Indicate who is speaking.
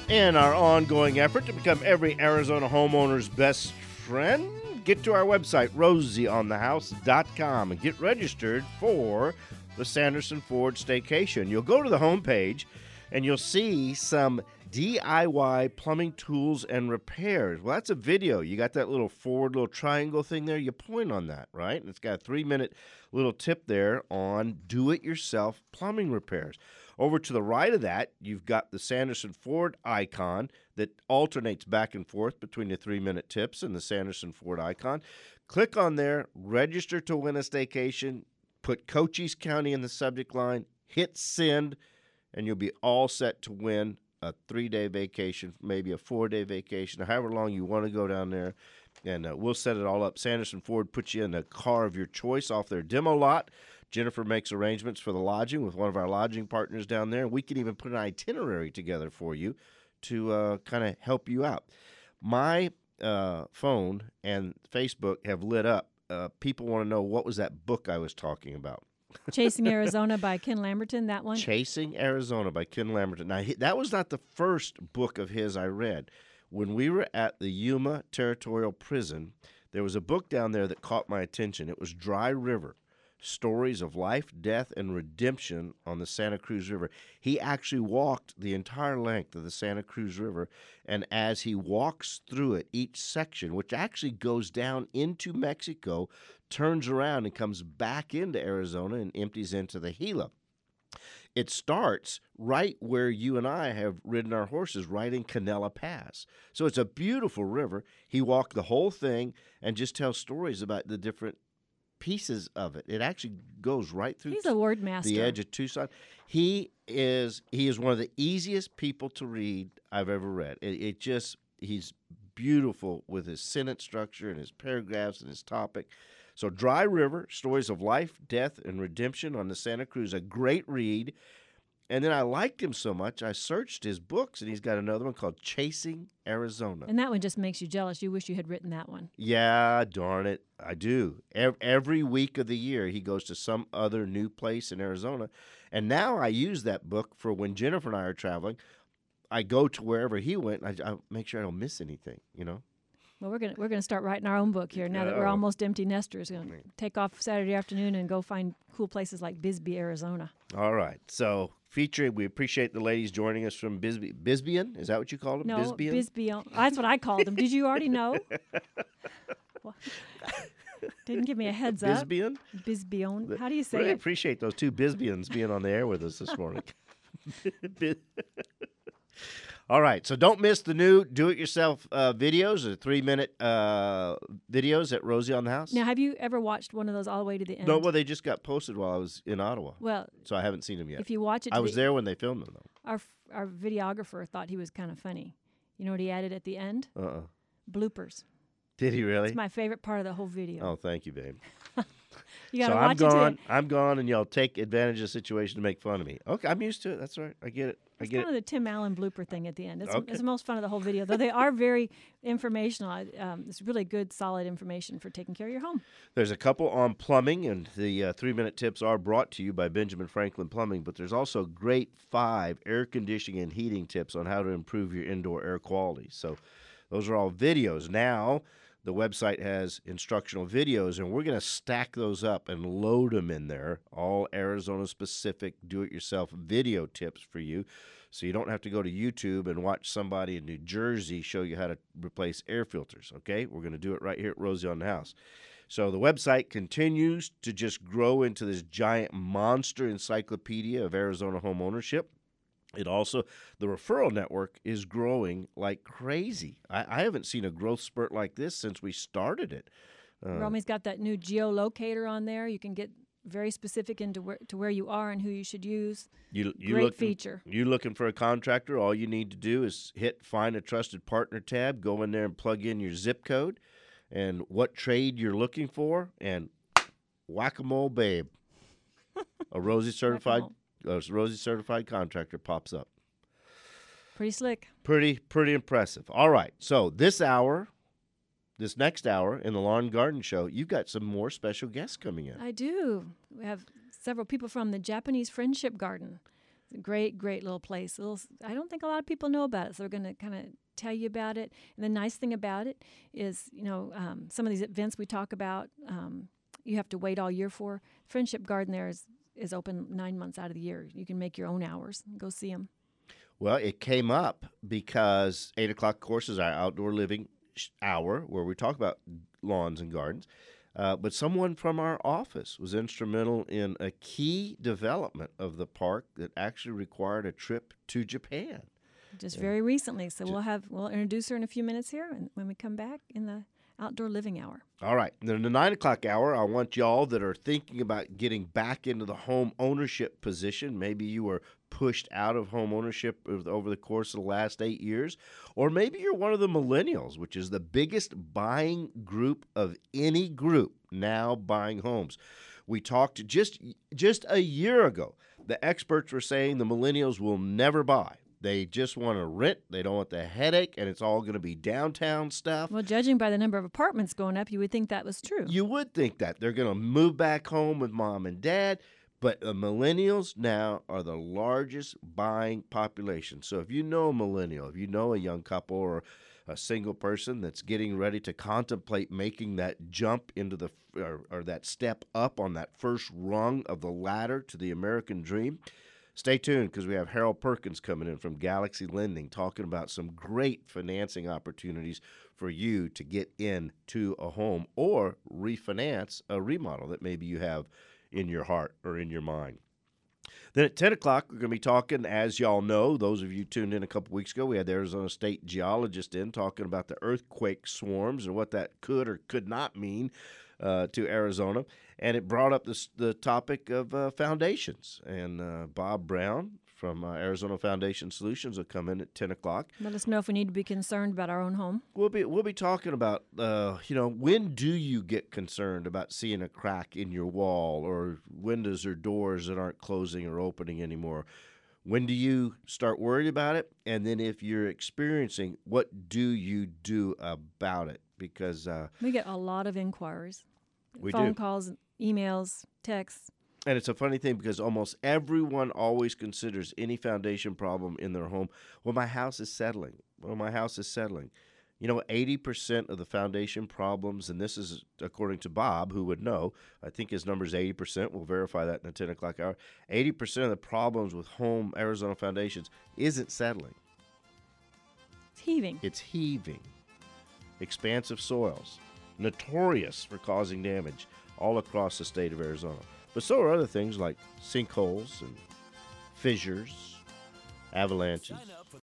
Speaker 1: In our ongoing effort to become every Arizona homeowner's best friend, get to our website, rosieonthehouse.com, and get registered for the Sanderson Ford Staycation. You'll go to the homepage, and you'll see some DIY plumbing tools and repairs. Well, that's a video. You got that little forward little triangle thing there. You point on that, right? And it's got a 3-minute little tip there on do-it-yourself plumbing repairs. Over to the right of that, you've got the Sanderson Ford icon that alternates back and forth between the 3-minute tips and the Sanderson Ford icon. Click on there, register to win a staycation, put Cochise County in the subject line, hit send, and you'll be all set to win a 3-day vacation, maybe a 4-day vacation, however long you want to go down there. And we'll set it all up. Sanderson Ford puts you in a car of your choice off their demo lot. Jennifer makes arrangements for the lodging with one of our lodging partners down there. We can even put an itinerary together for you to kind of help you out. My phone and Facebook have lit up. People want to know, what was that book I was talking about?
Speaker 2: Chasing Arizona by Ken Lamberton, that one?
Speaker 1: Chasing Arizona by Ken Lamberton. Now, that was not the first book of his I read. When we were at the Yuma Territorial Prison, there was a book down there that caught my attention. It was Dry River, Stories of Life, Death, and Redemption on the Santa Cruz River. He actually walked the entire length of the Santa Cruz River, and as he walks through it, each section, which actually goes down into Mexico, turns around and comes back into Arizona and empties into the Gila. It starts right where you and I have ridden our horses, right in Canela Pass. So it's a beautiful river. He walked the whole thing and just tells stories about the different pieces of it. It actually goes right through.
Speaker 2: He's a word master.
Speaker 1: The edge of Tucson. He is one of the easiest people to read I've ever read. He's beautiful with his sentence structure and his paragraphs and his topic. So Dry River, Stories of Life, Death, and Redemption on the Santa Cruz, a great read. And then I liked him so much, I searched his books, and he's got another one called Chasing Arizona.
Speaker 2: And that one just makes you jealous. You wish you had written that one.
Speaker 1: Yeah, darn it, I do. Every week of the year, he goes to some other new place in Arizona. And now I use that book for when Jennifer and I are traveling. I go to wherever he went, and I make sure I don't miss anything, you know.
Speaker 2: Well, we're gonna start writing our own book here now that we're almost empty nesters. We're gonna take off Saturday afternoon and go find cool places like Bisbee, Arizona.
Speaker 1: All right. So featuring, we appreciate the ladies joining us from Bisbee. Bisbeean? Is that what you called them?
Speaker 2: No,
Speaker 1: Bisbeean?
Speaker 2: Bisbee. That's what I called them. Did you already know? Well, didn't give me a heads up.
Speaker 1: Bisbeean?
Speaker 2: Bisbeeon. How do you say
Speaker 1: really
Speaker 2: it?
Speaker 1: Appreciate those two Bisbeeans being on the air with us this morning. All right, so don't miss the new do-it-yourself videos, the 3-minute videos at Rosie on the House.
Speaker 2: Now, have you ever watched one of those all the way to the end?
Speaker 1: No, well, they just got posted while I was in Ottawa.
Speaker 2: Well,
Speaker 1: so I haven't seen them yet.
Speaker 2: If you watch it,
Speaker 1: I was there when they filmed them, though.
Speaker 2: Our videographer thought he was kind of funny. You know what he added at the end? Bloopers.
Speaker 1: Did he really?
Speaker 2: It's my favorite part of the whole video.
Speaker 1: Oh, thank you, babe.
Speaker 2: You gotta watch it.
Speaker 1: I'm gone, and y'all take advantage of the situation to make fun of me. Okay, I'm used to it. That's all right. I get it.
Speaker 2: It's kind of the Tim Allen blooper thing at the end. It's the most fun of the whole video, though they are very informational. It's really good, solid information for taking care of your home.
Speaker 1: There's a couple on plumbing, and the 3-minute tips are brought to you by Benjamin Franklin Plumbing, but there's also great 5 air conditioning and heating tips on how to improve your indoor air quality. So those are all videos. Now the website has instructional videos, and we're going to stack those up and load them in there, all Arizona-specific do-it-yourself video tips for you, so you don't have to go to YouTube and watch somebody in New Jersey show you how to replace air filters, okay? We're going to do it right here at Rosie on the House. So the website continues to just grow into this giant monster encyclopedia of Arizona home ownership. It also, the referral network is growing like crazy. I haven't seen a growth spurt like this since we started it.
Speaker 2: Romy's got that new geolocator on there. You can get very specific into where you are and who you should use. Great feature. You
Speaker 1: looking for a contractor, all you need to do is hit Find a Trusted Partner tab, go in there and plug in your zip code and what trade you're looking for, and whack-a-mole, babe. A Rosie certified contractor pops up.
Speaker 2: Pretty slick.
Speaker 1: Pretty impressive. All right, so this next hour in the Lawn Garden Show, you've got some more special guests coming in.
Speaker 2: I do. We have several people from the Japanese Friendship Garden. Great little place. I don't think a lot of people know about it, so we're going to kind of tell you about it. And the nice thing about it is, some of these events we talk about, you have to wait all year for. Friendship Garden there is open 9 months out of the year. You can make your own hours and go see them.
Speaker 1: Well, it came up because 8 o'clock, of course, is our outdoor living hour where we talk about lawns and gardens. But someone from our office was instrumental in a key development of the park that actually required a trip to Japan.
Speaker 2: Just very recently. So we'll introduce her in a few minutes here and when we come back in the outdoor living hour.
Speaker 1: All right. Then in the 9 o'clock hour, I want y'all that are thinking about getting back into the home ownership position. Maybe you were pushed out of home ownership over the course of the last 8 years. Or maybe you're one of the millennials, which is the biggest buying group of any group now buying homes. We talked just a year ago. The experts were saying the millennials will never buy. They just want to rent. They don't want the headache, and it's all going to be downtown stuff.
Speaker 2: Well, judging by the number of apartments going up, you would think that was true.
Speaker 1: You would think that. They're going to move back home with mom and dad, but the millennials now are the largest buying population. So if you know a millennial, if you know a young couple or a single person that's getting ready to contemplate making that jump into or that step up on that first rung of the ladder to the American dream, stay tuned because we have Harold Perkins coming in from Galaxy Lending talking about some great financing opportunities for you to get into a home or refinance a remodel that maybe you have in your heart or in your mind. Then at 10 o'clock, we're going to be talking, as y'all know, those of you tuned in a couple weeks ago, we had the Arizona State geologist in talking about the earthquake swarms and what that could or could not mean to Arizona. And it brought up the topic of foundations. And Bob Brown from Arizona Foundation Solutions will come in at 10 o'clock.
Speaker 2: Let us know if we need to be concerned about our own home.
Speaker 1: We'll be talking about, when do you get concerned about seeing a crack in your wall or windows or doors that aren't closing or opening anymore? When do you start worried about it? And then if you're experiencing, what do you do about it? Because
Speaker 2: we get a lot of inquiries.
Speaker 1: We
Speaker 2: Phone
Speaker 1: do.
Speaker 2: calls, emails, texts.
Speaker 1: And it's a funny thing because almost everyone always considers any foundation problem in their home, well, my house is settling. 80% of the foundation problems, and this is according to Bob, who would know, I think his number is 80%. We'll verify that in the 10 o'clock hour. 80% of the problems with home Arizona foundations isn't settling.
Speaker 2: It's
Speaker 1: heaving. Expansive soils, notorious for causing damage all across the state of Arizona. But so are other things like sinkholes and fissures, avalanches,